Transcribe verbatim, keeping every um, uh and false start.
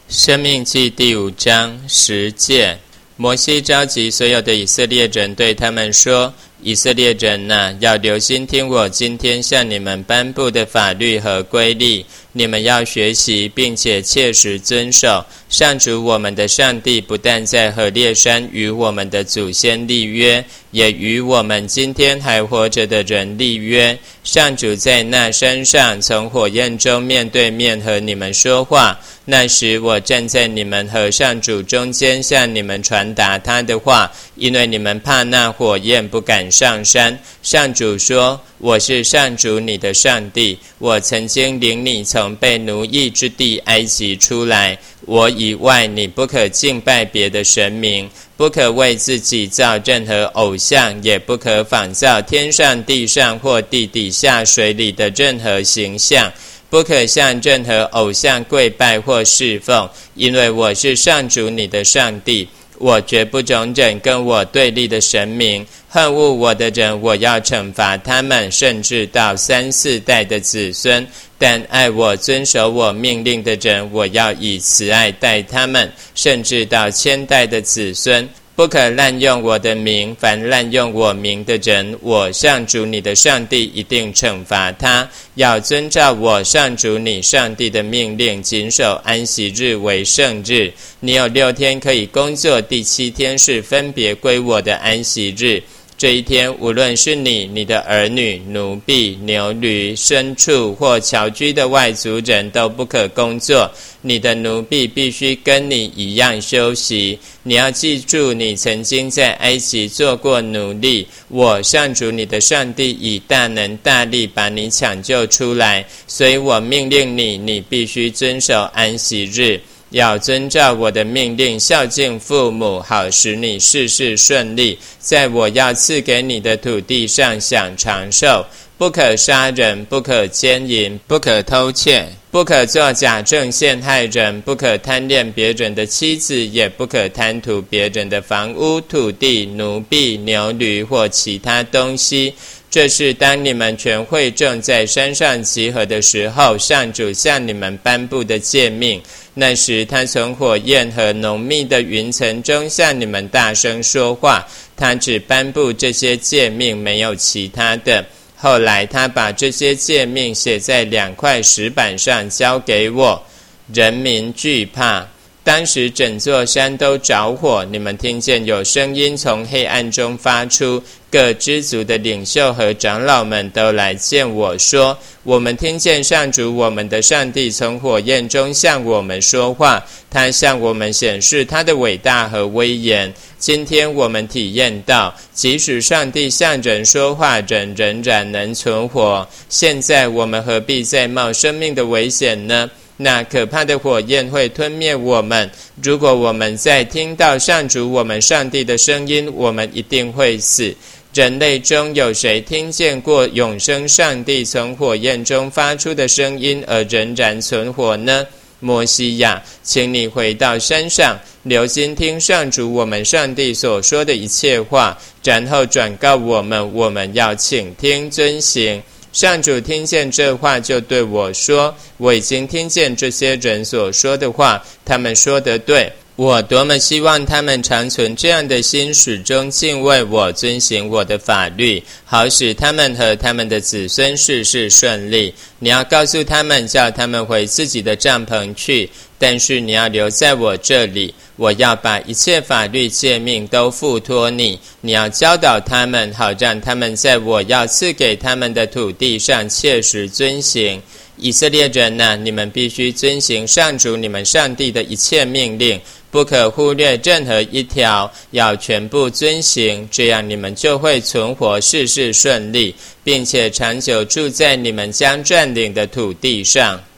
申命记第五章十诫。摩西召集所有的以色列人，对他们说：以色列人啊，要留心听我今天向你们颁布的法律和规例，你们要学习并且切实遵守。上主我们的上帝不但在何烈山与我们的祖先立约，也与我们今天还活着的人立约。上主在那山上从火焰中面对面和你们说话，那时我站在你们和上主中间，向你们传达他的话，因为你们怕那火焰，不敢上山。上主说：我是上主你的上帝，我曾经领你从被奴役之地埃及出来。我以外你不可敬拜别的神明，不可为自己造任何偶像，也不可仿造天上地上或地底下水里的任何形象，不可向任何偶像跪拜或侍奉，因为我是上主你的上帝。我绝不容忍跟我对立的神明，恨恶我的人，我要惩罚他们，甚至到三四代的子孙。但爱我遵守我命令的人，我要以慈爱待他们，甚至到千代的子孙。不可滥用我的名，凡滥用我名的人，我上主你的上帝一定惩罚他。要遵照我上主你上帝的命令，谨守安息日为圣日。你有六天可以工作，第七天是分别归我的安息日。这一天，无论是你、你的儿女、奴婢、牛驴、牲畜或侨居的外族人，都不可工作。你的奴婢必须跟你一样休息。你要记住，你曾经在埃及做过奴隶，我上主你的上帝以大能大力把你抢救出来，所以我命令你，你必须遵守安息日。要遵照我的命令，孝敬父母，好使你事事顺利，在我要赐给你的土地上享长寿。不可杀人，不可奸淫，不可偷窃，不可作假证陷害人，不可贪恋别人的妻子，也不可贪图别人的房屋、土地、奴婢、牛驴或其他东西。这是当你们全会众在山上集合的时候，上主向你们颁布的诫命。那时他从火焰和浓密的云层中向你们大声说话，他只颁布这些诫命，没有其他的。后来他把这些诫命写在两块石板上，交给我。人民惧怕。当时整座山都着火，你们听见有声音从黑暗中发出，各支族的领袖和长老们都来见我说：我们听见上主我们的上帝从火焰中向我们说话，他向我们显示他的伟大和威严。今天我们体验到，即使上帝向人说话，人仍然能存活。现在我们何必再冒生命的危险呢？那可怕的火焰会吞灭我们。如果我们再听到上主我们上帝的声音，我们一定会死。人类中有谁听见过永生上帝从火焰中发出的声音而仍然存活呢？摩西呀，请你回到山上，留心听上主我们上帝所说的一切话，然后转告我们，我们要倾听遵行。上主听见这话，就对我说：我已经听见这些人所说的话，他们说得对。我多么希望他们常存这样的心，始终敬畏我，遵行我的法律，好使他们和他们的子孙事事顺利。你要告诉他们，叫他们回自己的帐篷去，但是你要留在我这里。我要把一切法律诫命都付托你，你要教导他们，好让他们在我要赐给他们的土地上切实遵行。以色列人啊，你们必须遵行上主你们上帝的一切命令，不可忽略任何一条，要全部遵行，这样你们就会存活，事事顺利，并且长久住在你们将占领的土地上。